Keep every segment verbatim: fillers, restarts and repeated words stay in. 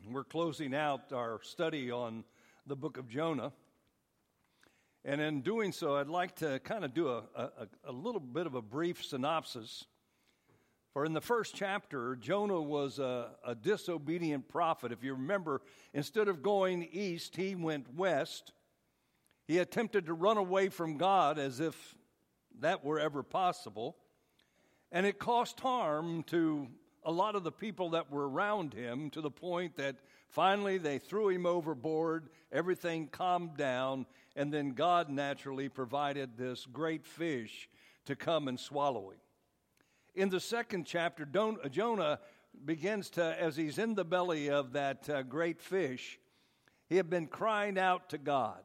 We're closing out our study on the book of Jonah. And in doing so, I'd like to kind of do a, a, a little bit of a brief synopsis. For in the first chapter, Jonah was a, a disobedient prophet. If you remember, instead of going east, he went west. He attempted to run away from God as if that were ever possible. And it caused harm to a lot of the people that were around him, to the point that finally they threw him overboard, everything calmed down, and then God naturally provided this great fish to come and swallow him. In the second chapter, Jonah begins to, as he's in the belly of that uh, great fish, he had been crying out to God.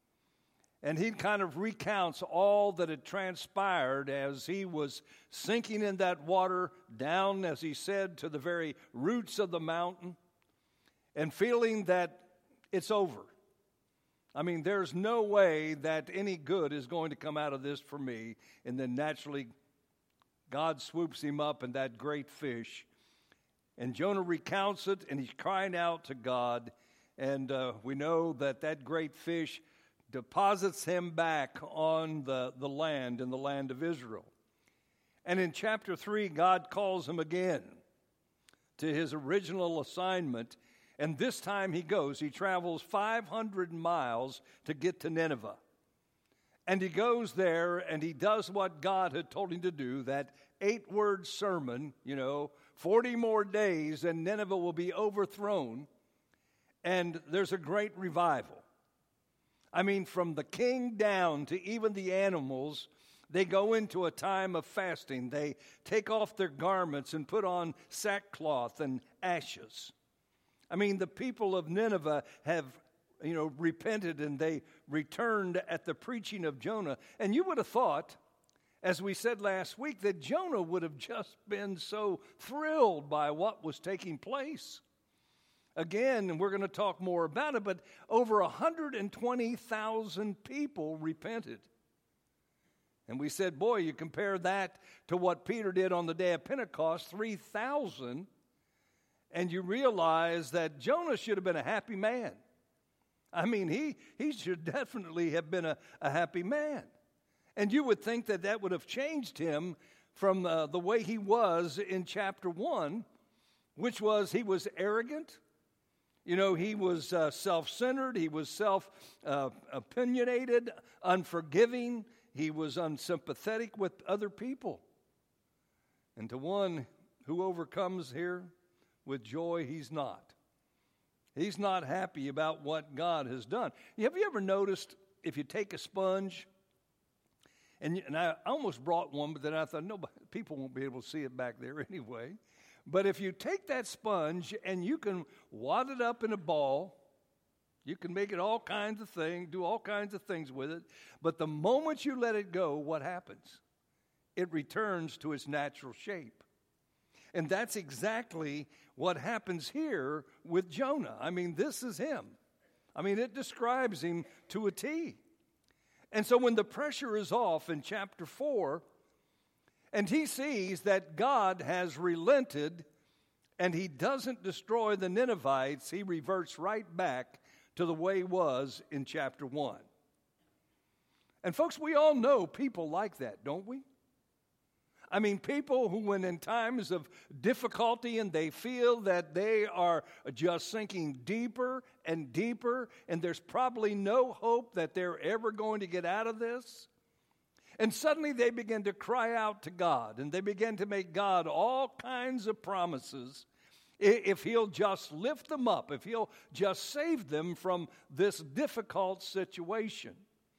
And he kind of recounts all that had transpired as he was sinking in that water down, as he said, to the very roots of the mountain, and feeling that it's over. I mean, there's no way that any good is going to come out of this for me. And then naturally, God swoops him up in that great fish. And Jonah recounts it, and he's crying out to God. And uh, we know that that great fish deposits him back on the, the land, in the land of Israel. And in chapter three, God calls him again to his original assignment. And this time he goes, he travels five hundred miles to get to Nineveh. And he goes there and he does what God had told him to do, that eight-word sermon, you know, forty more days and Nineveh will be overthrown. And there's a great revival. I mean, from the king down to even the animals, they go into a time of fasting. They take off their garments and put on sackcloth and ashes. I mean, the people of Nineveh have, you know, repented, and they returned at the preaching of Jonah. And you would have thought, as we said last week, that Jonah would have just been so thrilled by what was taking place. Again, and we're going to talk more about it, but over one hundred twenty thousand people repented. And we said, boy, you compare that to what Peter did on the day of Pentecost, three thousand, and you realize that Jonah should have been a happy man. I mean, he, he should definitely have been a, a happy man. And you would think that that would have changed him from uh, the way he was in chapter one, which was he was arrogant. You know, he was uh, self-centered, he was self-opinionated, uh, unforgiving, he was unsympathetic with other people. And to one who overcomes here with joy, he's not. He's not happy about what God has done. Have you ever noticed, if you take a sponge, and, and I almost brought one, but then I thought, no, people won't be able to see it back there anyway. But if you take that sponge and you can wad it up in a ball, you can make it all kinds of things, do all kinds of things with it. But the moment you let it go, what happens? It returns to its natural shape. And that's exactly what happens here with Jonah. I mean, this is him. I mean, it describes him to a T. And so when the pressure is off in chapter four, and he sees that God has relented and he doesn't destroy the Ninevites, he reverts right back to the way he was in chapter one. And folks, we all know people like that, don't we? I mean, people who, when in times of difficulty and they feel that they are just sinking deeper and deeper, and there's probably no hope that they're ever going to get out of this, and suddenly they begin to cry out to God, and they begin to make God all kinds of promises if he'll just lift them up, if he'll just save them from this difficult situation.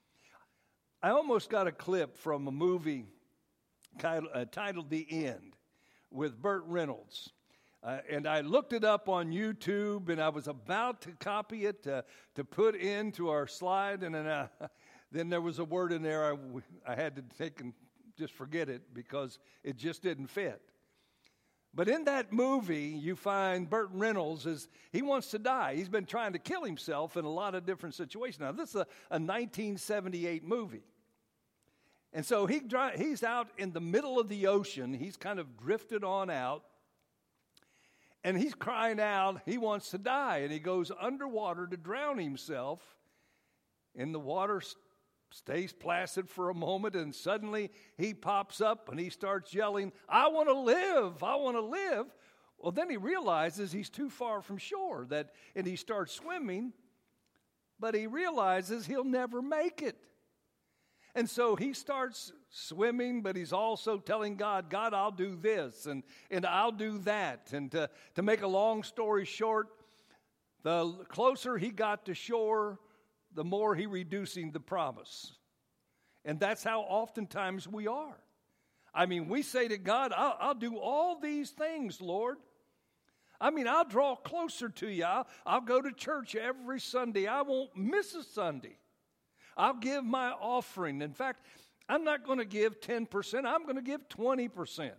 I almost got a clip from a movie titled, uh, titled The End with Burt Reynolds. Uh, and I looked it up on YouTube, and I was about to copy it to, to put into our slide, and then I... Then there was a word in there I, I had to take and just forget it because it just didn't fit. But in that movie, you find Burt Reynolds, is he wants to die. He's been trying to kill himself in a lot of different situations. Now, this is a, a nineteen seventy-eight movie. And so he he's out in the middle of the ocean. He's kind of drifted on out. and he's crying out, he wants to die, and he goes underwater to drown himself, and the water st- stays placid for a moment, and suddenly he pops up and he starts yelling, I want to live, I want to live. Well, then he realizes he's too far from shore, that, and he starts swimming, but he realizes he'll never make it. And so he starts swimming, but he's also telling God, God, I'll do this, and, and I'll do that. And to, to make a long story short, the closer he got to shore, the more he reducing the promise. And that's how oftentimes we are. I mean, we say to God, I'll, I'll do all these things, Lord. I mean, I'll draw closer to you. I'll, I'll go to church every Sunday. I won't miss a Sunday. I'll give my offering. In fact, I'm not going to give ten percent. I'm going to give twenty percent.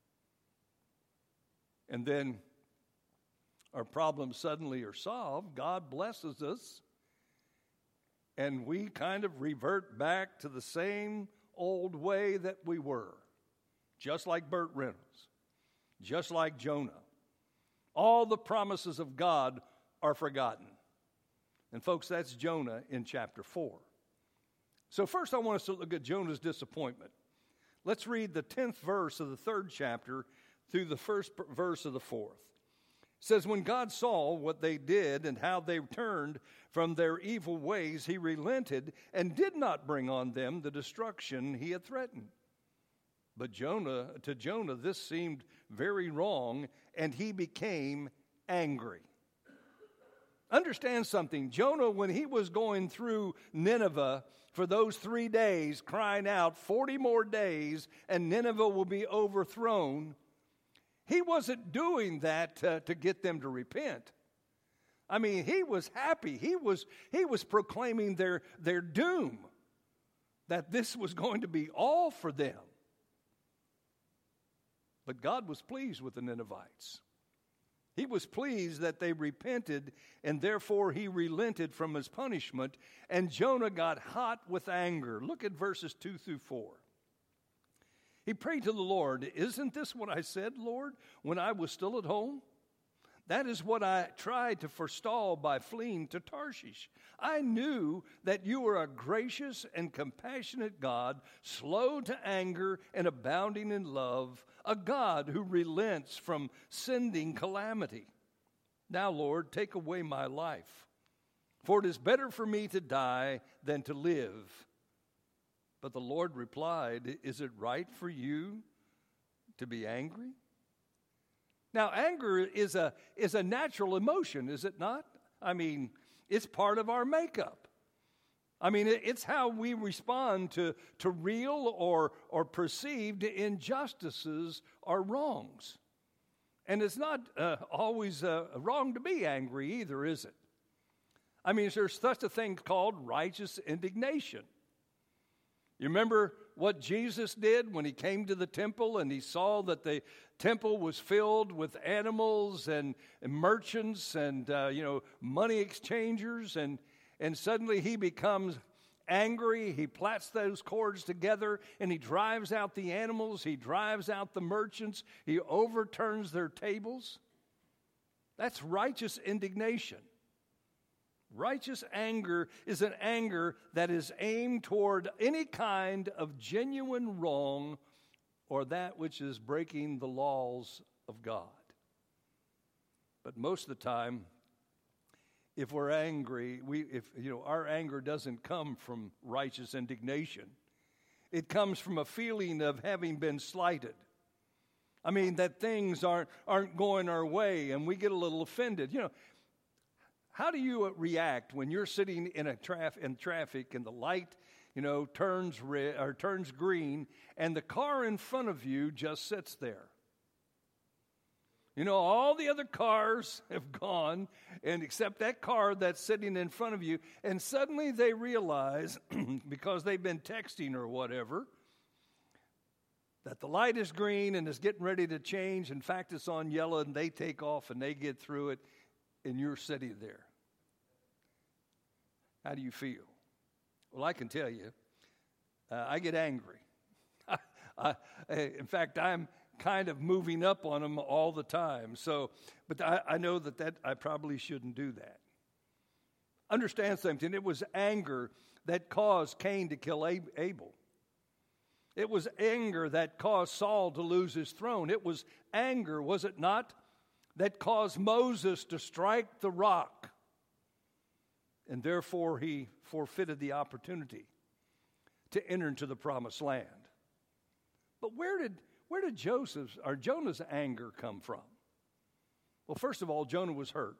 And then our problems suddenly are solved. God blesses us. And we kind of revert back to the same old way that we were. Just like Burt Reynolds. Just like Jonah. All the promises of God are forgotten. And folks, that's Jonah in chapter four. So first I want us to look at Jonah's disappointment. Let's read the tenth verse of the third chapter through the first verse of the fourth. It says, when God saw what they did and how they turned from their evil ways, he relented and did not bring on them the destruction he had threatened. But Jonah, to Jonah, this seemed very wrong, and he became angry. Understand something. Jonah, when he was going through Nineveh for those three days, crying out, forty more days, and Nineveh will be overthrown, he wasn't doing that uh, to get them to repent. I mean, he was happy. He was, he was proclaiming their, their doom, that this was going to be all for them. But God was pleased with the Ninevites. He was pleased that they repented, and therefore he relented from his punishment, and Jonah got hot with anger. Look at verses two through four. He prayed to the Lord, isn't this what I said, Lord, when I was still at home? That is what I tried to forestall by fleeing to Tarshish. I knew that you were a gracious and compassionate God, slow to anger and abounding in love, a God who relents from sending calamity. Now, Lord, take away my life, for it is better for me to die than to live. But the Lord replied, is it right for you to be angry? Now, anger is a is a natural emotion, is it not? I mean, it's part of our makeup. I mean, it, it's how we respond to, to real or, or perceived injustices or wrongs. And it's not uh, always uh, wrong to be angry either, is it? I mean, there's such a thing called righteous indignation. You remember what Jesus did when he came to the temple and he saw that the temple was filled with animals and, and merchants and, uh, you know, money exchangers, and, and suddenly he becomes angry. He plats those cords together and he drives out the animals. He drives out the merchants. He overturns their tables. That's righteous indignation. Righteous anger is an anger that is aimed toward any kind of genuine wrong or that which is breaking the laws of God. But most of the time, if we're angry, we if you know our anger doesn't come from righteous indignation. It comes from a feeling of having been slighted. I mean, that things aren't aren't going our way and we get a little offended. You know, how do you react when you're sitting in a traf- in traffic and the light, you know, turns red or turns green and the car in front of you just sits there? You know, all the other cars have gone, and except that car that's sitting in front of you, and suddenly they realize, because they've been texting or whatever, that the light is green and is getting ready to change. In fact, it's on yellow, and they take off and they get through it, and you're sitting there. How do you feel? Well, I can tell you, uh, I get angry. I, I, in fact, I'm kind of moving up on them all the time. So, but I, I know that, that I probably shouldn't do that. Understand something. It was anger that caused Cain to kill Abel. It was anger that caused Saul to lose his throne. It was anger, was it not, that caused Moses to strike the rock. And therefore he forfeited the opportunity to enter into the promised land. But where did where did Joseph's or Jonah's anger come from? Well, first of all, Jonah was hurt.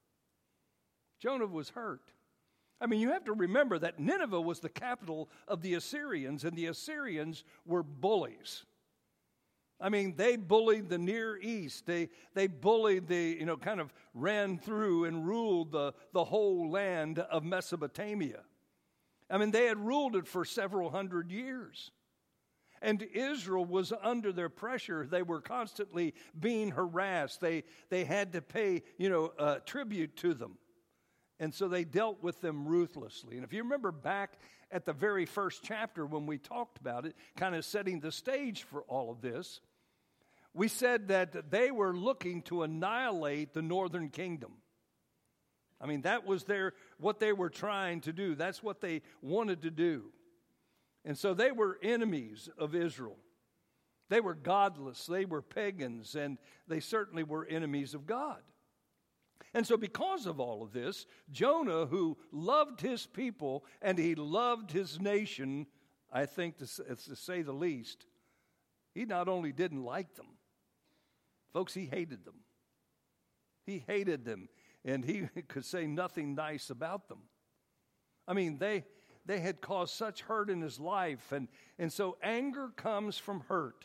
Jonah was hurt. I mean, you have to remember that Nineveh was the capital of the Assyrians, and the Assyrians were bullies. I mean, they bullied the Near East. They they bullied the, you know, kind of ran through and ruled the, the whole land of Mesopotamia. I mean, they had ruled it for several hundred years. And Israel was under their pressure. They were constantly being harassed. They they had to pay, you know, uh, tribute to them. And so they dealt with them ruthlessly. And if you remember back at the very first chapter when we talked about it, kind of setting the stage for all of this, we said that they were looking to annihilate the northern kingdom. I mean, that was their what they were trying to do. That's what they wanted to do. And so they were enemies of Israel. They were godless. They were pagans. And they certainly were enemies of God. And so because of all of this, Jonah, who loved his people and he loved his nation, I think to, to say the least, he not only didn't like them, folks, he hated them. He hated them, and he could say nothing nice about them. I mean, they they had caused such hurt in his life, and, and so anger comes from hurt.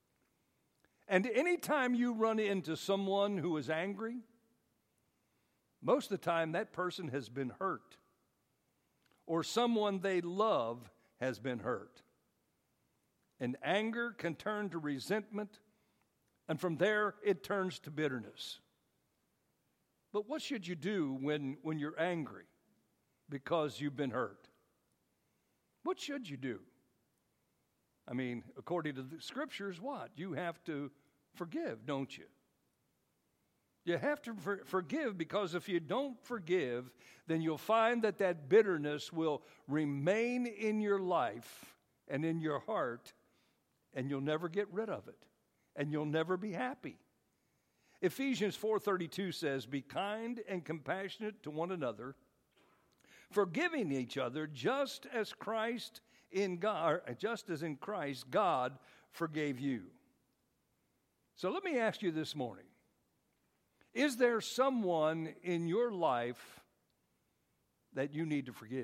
And anytime you run into someone who is angry, most of the time, that person has been hurt, or someone they love has been hurt. And anger can turn to resentment, and from there, it turns to bitterness. But what should you do when, when you're angry because you've been hurt? What should you do? I mean, according to the Scriptures, what? You have to forgive, don't you? You have to for- forgive because if you don't forgive, then you'll find that that bitterness will remain in your life and in your heart, and you'll never get rid of it, and you'll never be happy. Ephesians four thirty-two says, "Be kind and compassionate to one another, forgiving each other, just as Christ in God, just as in Christ God forgave you." So let me ask you this morning. Is there someone in your life that you need to forgive?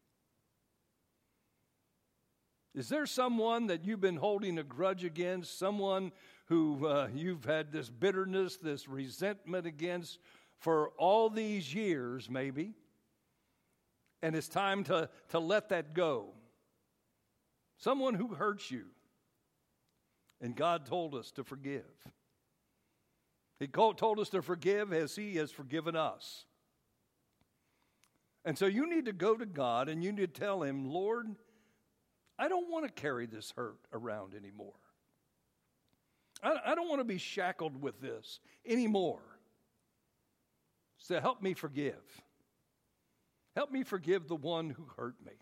Is there someone that you've been holding a grudge against, someone who uh, you've had this bitterness, this resentment against for all these years maybe, and it's time to, to let that go? Someone who hurts you, and God told us to forgive. He told us to forgive as He has forgiven us. And so you need to go to God and you need to tell Him, "Lord, I don't want to carry this hurt around anymore. I, I don't want to be shackled with this anymore. So help me forgive. Help me forgive the one who hurt me."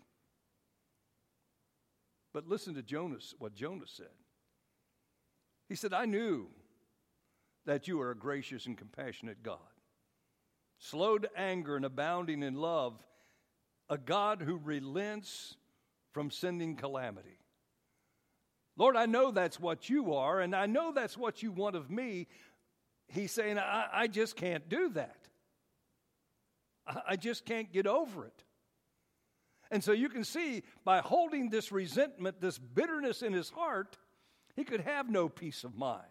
But listen to Jonas, what Jonah said. He said, "I knew that you are a gracious and compassionate God, slow to anger and abounding in love, a God who relents from sending calamity." Lord, I know that's what you are, and I know that's what you want of me. He's saying, I, I just can't do that. I, I just can't get over it. And so you can see, by holding this resentment, this bitterness in his heart, he could have no peace of mind.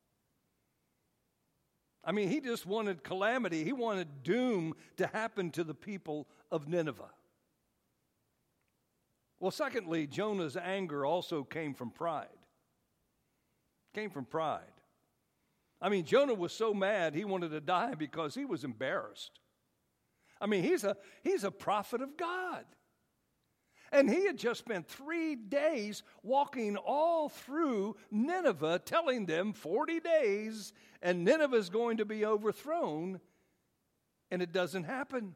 I mean, he just wanted calamity. He wanted doom to happen to the people of Nineveh. Well, secondly, Jonah's anger also came from pride. Came from pride. I mean, Jonah was so mad he wanted to die because he was embarrassed. I mean, he's a, he's a prophet of God. And he had just spent three days walking all through Nineveh, telling them forty days, and Nineveh is going to be overthrown, and it doesn't happen.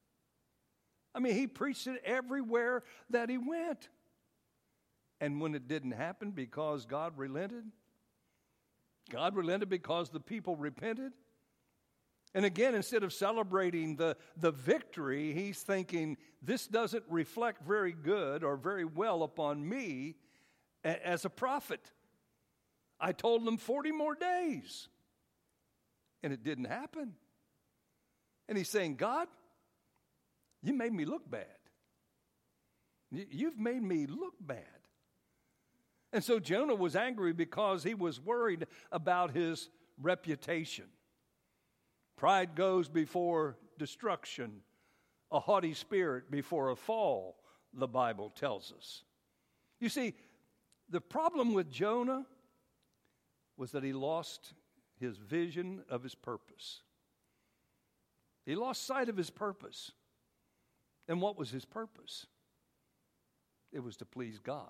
I mean, he preached it everywhere that he went. And when it didn't happen because God relented, God relented because the people repented. And again, instead of celebrating the, the victory, he's thinking, this doesn't reflect very good or very well upon me a, as a prophet. I told them forty more days, and it didn't happen. And he's saying, God, you made me look bad. You, you've made me look bad. And so Jonah was angry because he was worried about his reputation. Pride goes before destruction, a haughty spirit before a fall, the Bible tells us. You see, the problem with Jonah was that he lost his vision of his purpose. He lost sight of his purpose. And what was his purpose? It was to please God.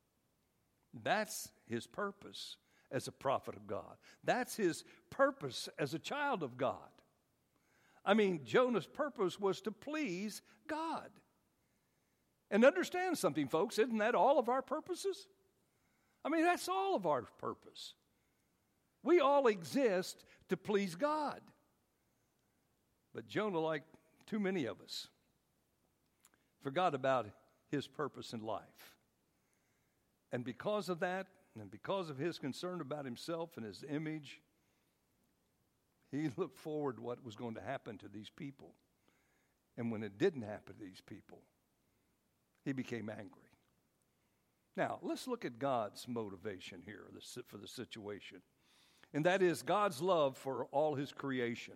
That's his purpose as a prophet of God. That's his purpose as a child of God. I mean, Jonah's purpose was to please God. And understand something, folks, isn't that all of our purposes? I mean, that's all of our purpose. We all exist to please God. But Jonah, like too many of us, forgot about his purpose in life. And because of that, and because of his concern about himself and his image, he looked forward to what was going to happen to these people. And when it didn't happen to these people, he became angry. Now, let's look at God's motivation here for the situation. And that is God's love for all his creation.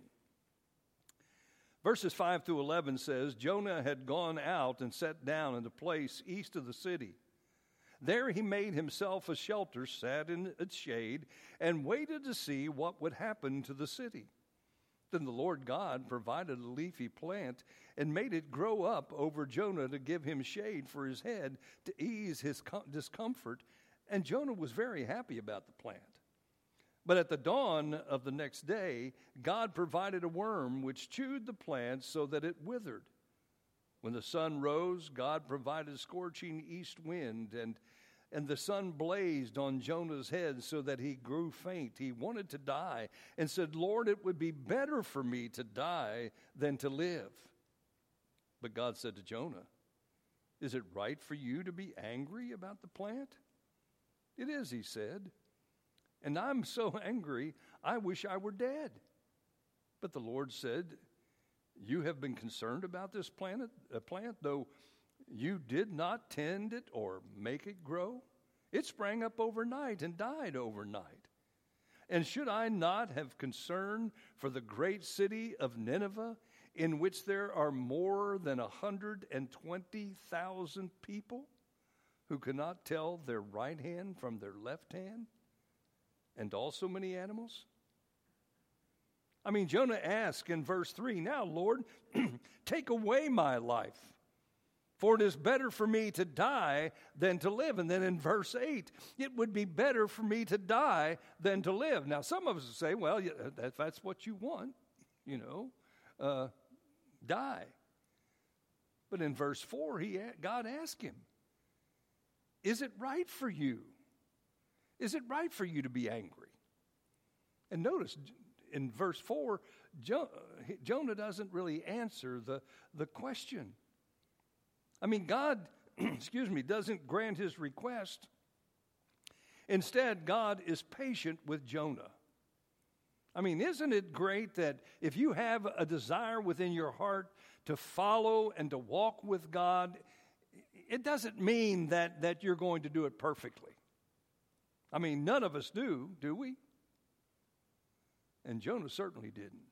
Verses five through eleven says, Jonah had gone out and sat down in a place east of the city. There he made himself a shelter, sat in its shade, and waited to see what would happen to the city. Then the Lord God provided a leafy plant and made it grow up over Jonah to give him shade for his head to ease his discomfort. And Jonah was very happy about the plant. But at the dawn of the next day, God provided a worm which chewed the plant so that it withered. When the sun rose, God provided a scorching east wind, and, and the sun blazed on Jonah's head so that he grew faint. He wanted to die and said, Lord, it would be better for me to die than to live. But God said to Jonah, is it right for you to be angry about the plant? It is, he said. And I'm so angry, I wish I were dead. But the Lord said, you have been concerned about this plant, uh, plant, though you did not tend it or make it grow. It sprang up overnight and died overnight. And should I not have concern for the great city of Nineveh, in which there are more than one hundred twenty thousand people who cannot tell their right hand from their left hand, and also many animals? I mean, Jonah asked in verse three, now, Lord, take away my life, for it is better for me to die than to live. And then in verse eight, it would be better for me to die than to live. Now, some of us say, well, if that's what you want, you know, uh, die. But in verse four, he, God asked him, is it right for you? Is it right for you to be angry? And notice, in verse four, jo- Jonah doesn't really answer the, the question. I mean, God, excuse me, doesn't grant his request. Instead, God is patient with Jonah. I mean, isn't it great that if you have a desire within your heart to follow and to walk with God, it doesn't mean that, that you're going to do it perfectly. I mean, none of us do, do we? And Jonah certainly didn't.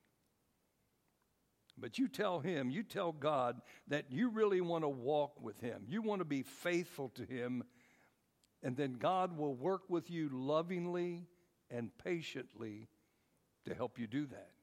But you tell him, you tell God that you really want to walk with him. You want to be faithful to him. And then God will work with you lovingly and patiently to help you do that.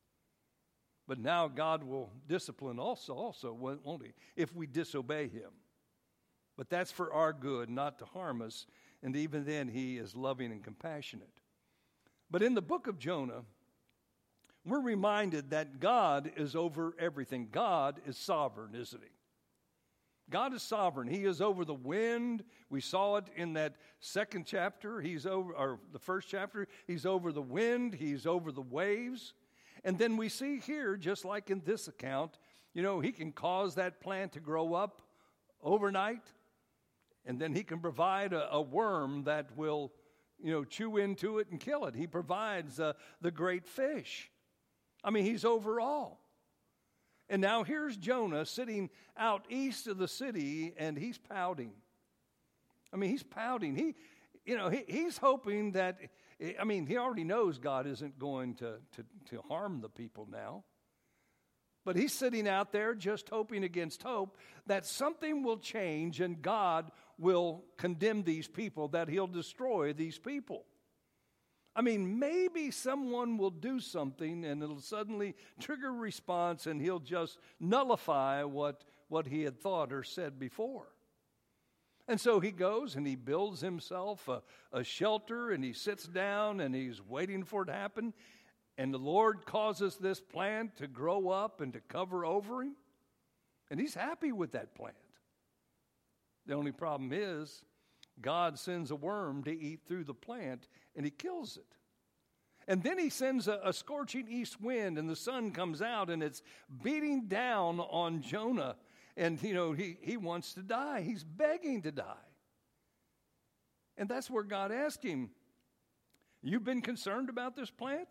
But now God will discipline also, also, won't he, if we disobey him. But that's for our good, not to harm us. And even then, he is loving and compassionate. But in the book of Jonah, we're reminded that God is over everything. God is sovereign, isn't he? God is sovereign. He is over the wind. We saw it in that second chapter. He's over, or the first chapter. He's over the wind. He's over the waves. And then we see here, just like in this account, you know, he can cause that plant to grow up overnight. And then he can provide a, a worm that will, you know, chew into it and kill it. He provides uh, the great fish. I mean, he's over all. And now here's Jonah sitting out east of the city, and he's pouting. I mean, he's pouting. He, you know, he, he's hoping that, I mean, he already knows God isn't going to, to, to harm the people now. But he's sitting out there just hoping against hope that something will change and God will condemn these people, that he'll destroy these people. I mean, maybe someone will do something and it'll suddenly trigger a response and he'll just nullify what, what he had thought or said before. And so he goes and he builds himself a, a shelter and he sits down and he's waiting for it to happen. And the Lord causes this plant to grow up and to cover over him. And he's happy with that plant. The only problem is God sends a worm to eat through the plant and he kills it. And then he sends a, a scorching east wind and the sun comes out and it's beating down on Jonah. And, you know, he, he wants to die. He's begging to die. And that's where God asked him, you've been concerned about this plant?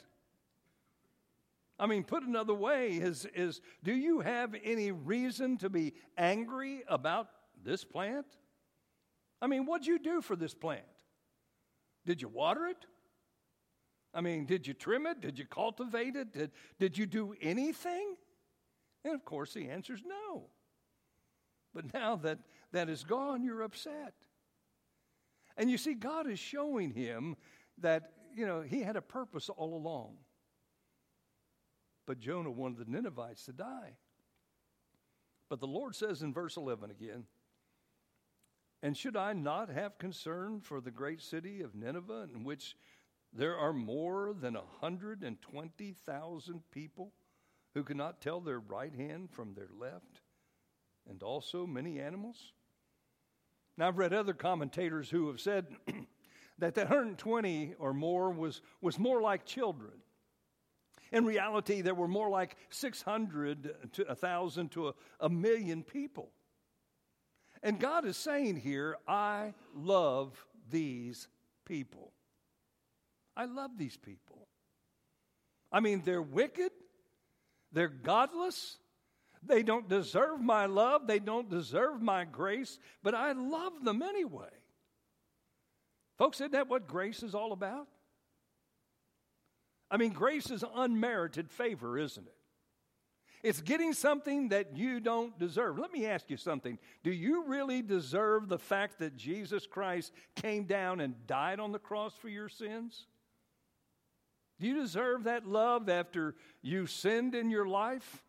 I mean, put another way, is, is do you have any reason to be angry about this plant? I mean, what'd you do for this plant? Did you water it? I mean, did you trim it? Did you cultivate it? Did, did you do anything? And of course, the answer is no. But now that that is gone, you're upset. And you see, God is showing him that, you know, he had a purpose all along. But Jonah wanted the Ninevites to die. But the Lord says in verse eleven again, and should I not have concern for the great city of Nineveh, in which there are more than one hundred twenty thousand people who cannot tell their right hand from their left, and also many animals? Now, I've read other commentators who have said that that one hundred twenty or more was, was more like children. In reality, there were more like six hundred to one thousand to a, a million people. And God is saying here, I love these people. I love these people. I mean, they're wicked. They're godless. They don't deserve my love. They don't deserve my grace. But I love them anyway. Folks, isn't that what grace is all about? I mean, grace is unmerited favor, isn't it? It's getting something that you don't deserve. Let me ask you something. Do you really deserve the fact that Jesus Christ came down and died on the cross for your sins? Do you deserve that love after you sinned in your life?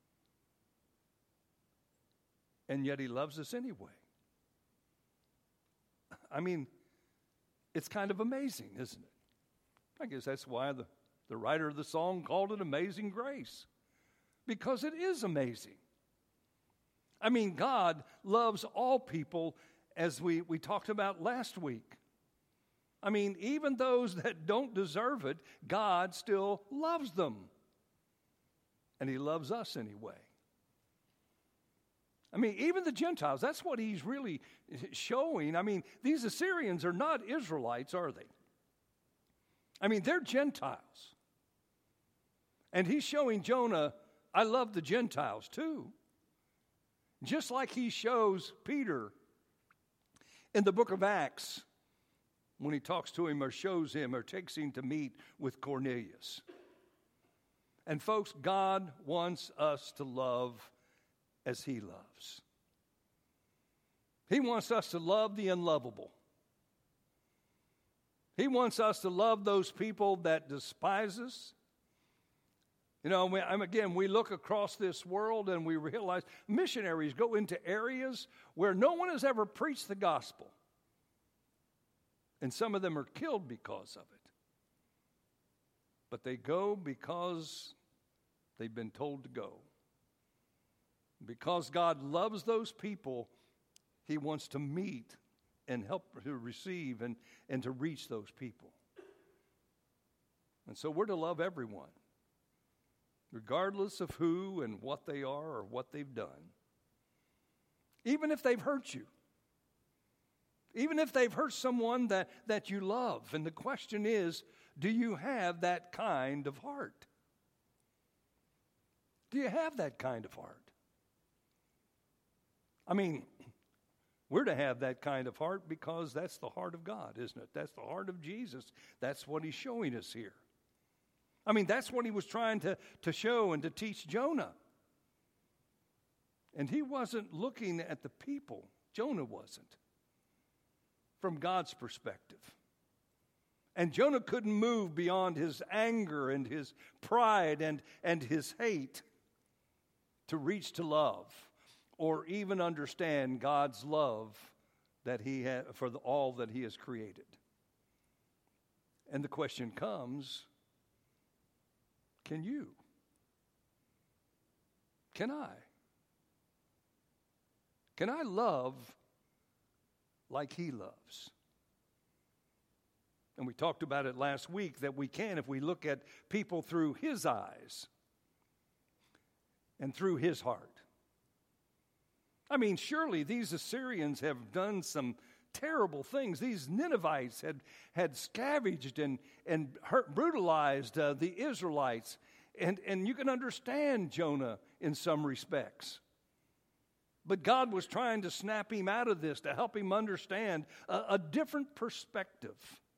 And yet he loves us anyway. I mean, it's kind of amazing, isn't it? I guess that's why the, the writer of the song called it Amazing Grace. Because it is amazing. I mean, God loves all people, as we, we talked about last week. I mean, even those that don't deserve it, God still loves them. And he loves us anyway. I mean, even the Gentiles, that's what he's really showing. I mean, these Assyrians are not Israelites, are they? I mean, they're Gentiles. And he's showing Jonah, I love the Gentiles too. Just like he shows Peter in the book of Acts when he talks to him or shows him or takes him to meet with Cornelius. And folks, God wants us to love as he loves. He wants us to love the unlovable. He wants us to love those people that despise us. You know, we, again, we look across this world and we realize missionaries go into areas where no one has ever preached the gospel. And some of them are killed because of it. But they go because they've been told to go. Because God loves those people, He wants to meet and help to receive and, and to reach those people. And so we're to love everyone, regardless of who and what they are or what they've done. Even if they've hurt you. Even if they've hurt someone that, that you love. And the question is, do you have that kind of heart? Do you have that kind of heart? I mean, we're to have that kind of heart because that's the heart of God, isn't it? That's the heart of Jesus. That's what He's showing us here. I mean, that's what He was trying to, to show and to teach Jonah. And he wasn't looking at the people. Jonah wasn't. From God's perspective. And Jonah couldn't move beyond his anger and his pride and, and his hate to reach to love or even understand God's love that He had for the, all that He has created. And the question comes, can you? Can I? Can I love like He loves? And we talked about it last week that we can if we look at people through His eyes and through His heart. I mean, surely these Assyrians have done some terrible things. These Ninevites had, had scavenged and, and hurt, brutalized uh, the Israelites. And, and you can understand Jonah in some respects. But God was trying to snap him out of this, to help him understand a, a different perspective.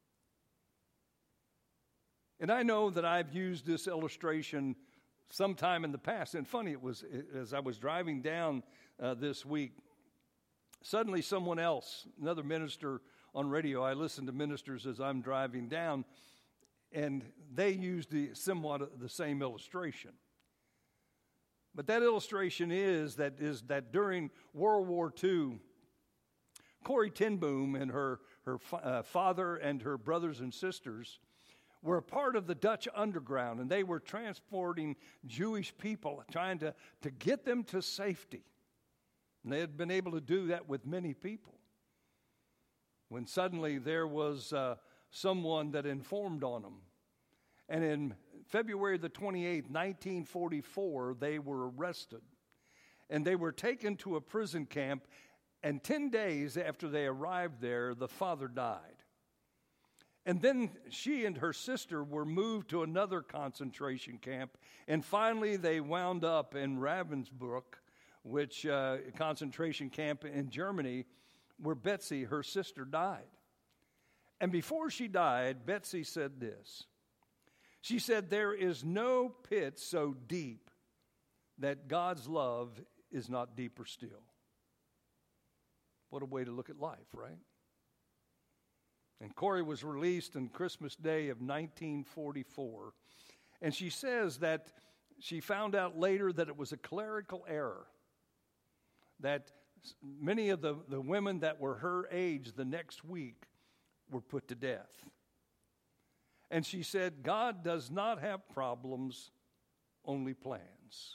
And I know that I've used this illustration sometime in the past. And funny, it was as I was driving down uh, this week, suddenly someone else, another minister on radio, I listen to ministers as I'm driving down, and they used the somewhat the same illustration. But that illustration is that is that during World War Two, Corrie ten Boom and her, her uh, father and her brothers and sisters were a part of the Dutch underground, and they were transporting Jewish people, trying to, to get them to safety. And they had been able to do that with many people. When suddenly there was uh, someone that informed on them. And in February the twenty-eighth, nineteen forty-four, they were arrested. And they were taken to a prison camp, and ten days after they arrived there, the father died. And then she and her sister were moved to another concentration camp, and finally they wound up in Ravensbrück, which uh, concentration camp in Germany, where Betsy, her sister, died. And before she died, Betsy said this. She said, "There is no pit so deep that God's love is not deeper still." What a way to look at life, right? And Corrie was released on Christmas Day of nineteen forty-four. And she says that she found out later that it was a clerical error. That many of the, the women that were her age the next week were put to death. And she said, God does not have problems, only plans.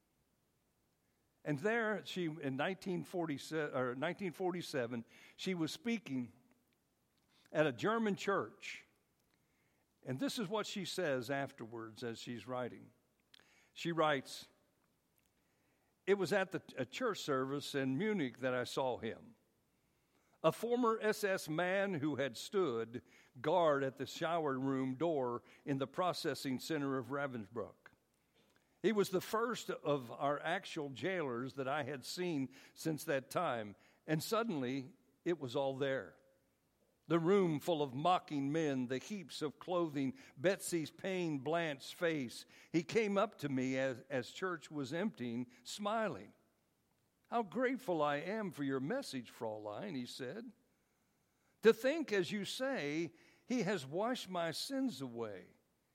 And there, she in nineteen forty-seven, or nineteen forty-seven, she was speaking at a German church. And this is what she says afterwards as she's writing. She writes, "It was at the, a church service in Munich that I saw him. A former S S man who had stood guard at the shower room door in the processing center of Ravensbrück. He was the first of our actual jailers that I had seen since that time, and suddenly it was all there. The room full of mocking men, the heaps of clothing, Betsy's pain-blanched face. He came up to me as, as church was emptying, smiling. 'How grateful I am for your message, Fraulein,' he said. 'To think, as you say, he has washed my sins away.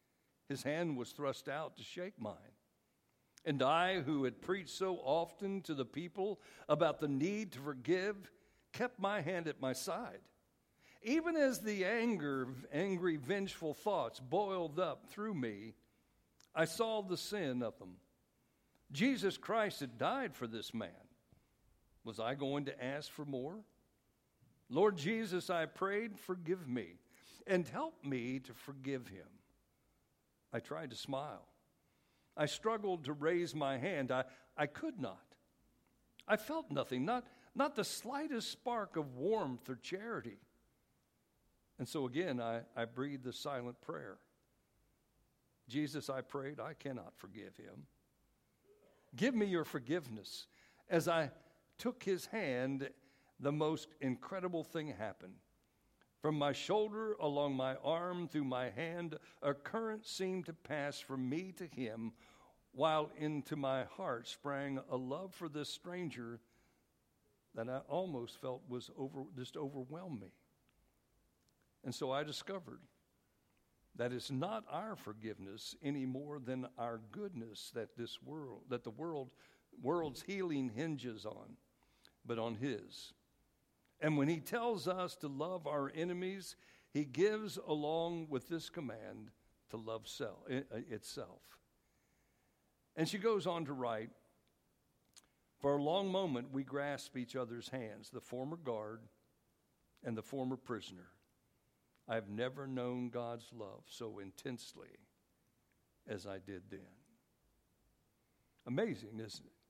His hand was thrust out to shake mine. And I, who had preached so often to the people about the need to forgive, kept my hand at my side. Even as the anger, angry, vengeful thoughts boiled up through me, I saw the sin of them. Jesus Christ had died for this man. Was I going to ask for more? Lord Jesus, I prayed, forgive me, and help me to forgive him. I tried to smile. I struggled to raise my hand. I, I could not. I felt nothing, not, not the slightest spark of warmth or charity. And so again, I, I breathed the silent prayer. Jesus, I prayed, I cannot forgive him. Give me your forgiveness. As I took his hand, the most incredible thing happened. From my shoulder, along my arm, through my hand, a current seemed to pass from me to him, while into my heart sprang a love for this stranger that I almost felt was over, just overwhelmed me. And so I discovered that it's not our forgiveness any more than our goodness that this world, that the world, world's healing hinges on, but on his. And when he tells us to love our enemies, he gives along with this command to love self, itself. And she goes on to write, for a long moment we grasp each other's hands, the former guard and the former prisoner. I have never known God's love so intensely as I did then. Amazing, isn't it?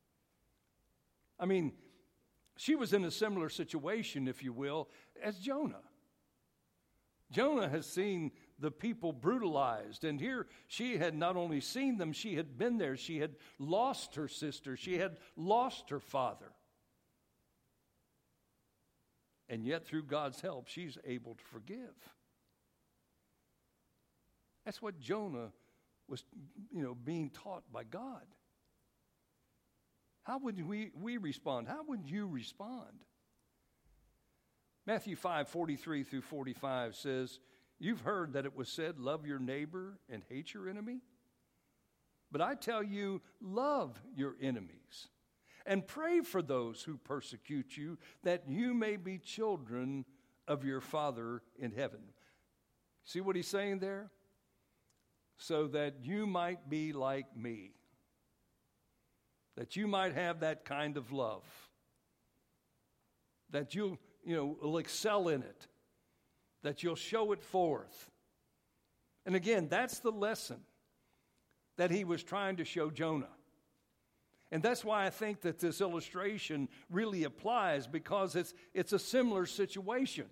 I mean, she was in a similar situation, if you will, as Jonah. Jonah has seen the people brutalized, and here she had not only seen them, she had been there. She had lost her sister. She had lost her father. And yet, through God's help, she's able to forgive. That's what Jonah was, you know, being taught by God. How would we, we respond? How would you respond? Matthew five, forty-three through forty-five says, you've heard that it was said, love your neighbor and hate your enemy. But I tell you, love your enemies and pray for those who persecute you, that you may be children of your Father in heaven. See what he's saying there? So that you might be like me. That you might have that kind of love. That you'll, you know, will excel in it. That you'll show it forth. And again, that's the lesson that he was trying to show Jonah. And that's why I think that this illustration really applies, because it's it's a similar situation.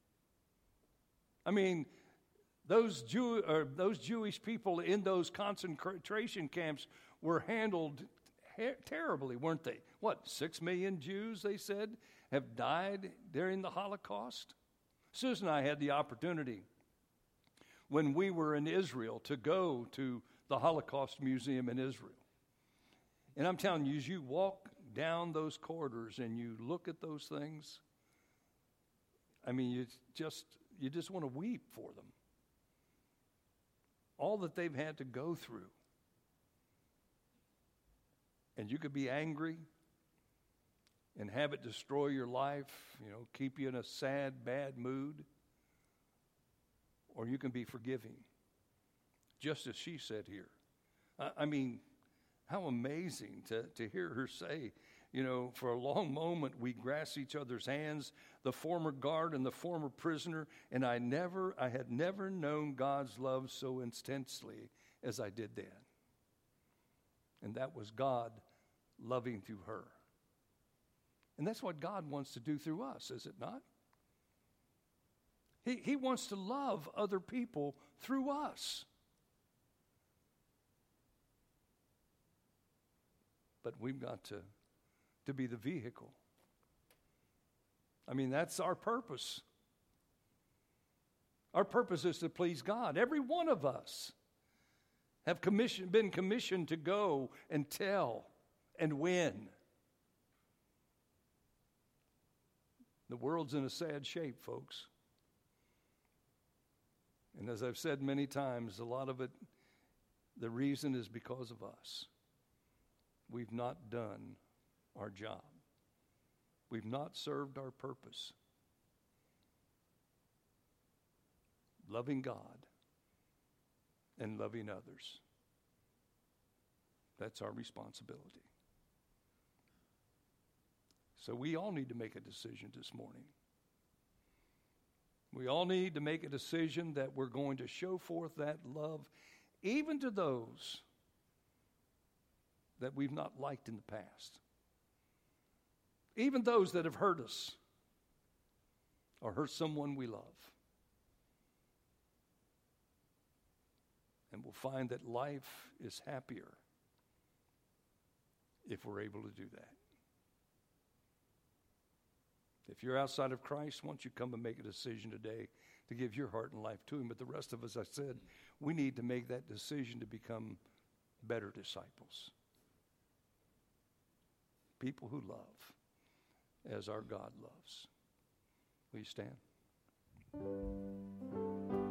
I mean, those Jew or those Jewish people in those concentration camps were handled ter- terribly, weren't they? What, six million Jews, they said, have died during the Holocaust? Susan and I had the opportunity when we were in Israel to go to the Holocaust Museum in Israel. And I'm telling you, as you walk down those corridors and you look at those things, I mean, you just you just want to weep for them. All that they've had to go through. And you could be angry and have it destroy your life, you know, keep you in a sad, bad mood. Or you can be forgiving, just as she said here. I, I mean, how amazing to, to hear her say, you know, for a long moment we grasped each other's hands, the former guard and the former prisoner, and I never, I had never known God's love so intensely as I did then. And that was God loving through her. And that's what God wants to do through us, is it not? He, he wants to love other people through us. But we've got to, to be the vehicle. I mean, that's our purpose. Our purpose is to please God. Every one of us have commission, been commissioned to go and tell and win. The world's in a sad shape, folks. And as I've said many times, a lot of it, the reason is because of us. We've not done our job. We've not served our purpose. Loving God and loving others. That's our responsibility. So we all need to make a decision this morning. We all need to make a decision that we're going to show forth that love even to those that we've not liked in the past. Even those that have hurt us or hurt someone we love. And we'll find that life is happier if we're able to do that. If you're outside of Christ, won't you come and make a decision today to give your heart and life to Him? But the rest of us, I said, we need to make that decision to become better disciples. People who love as our God loves. Will you stand?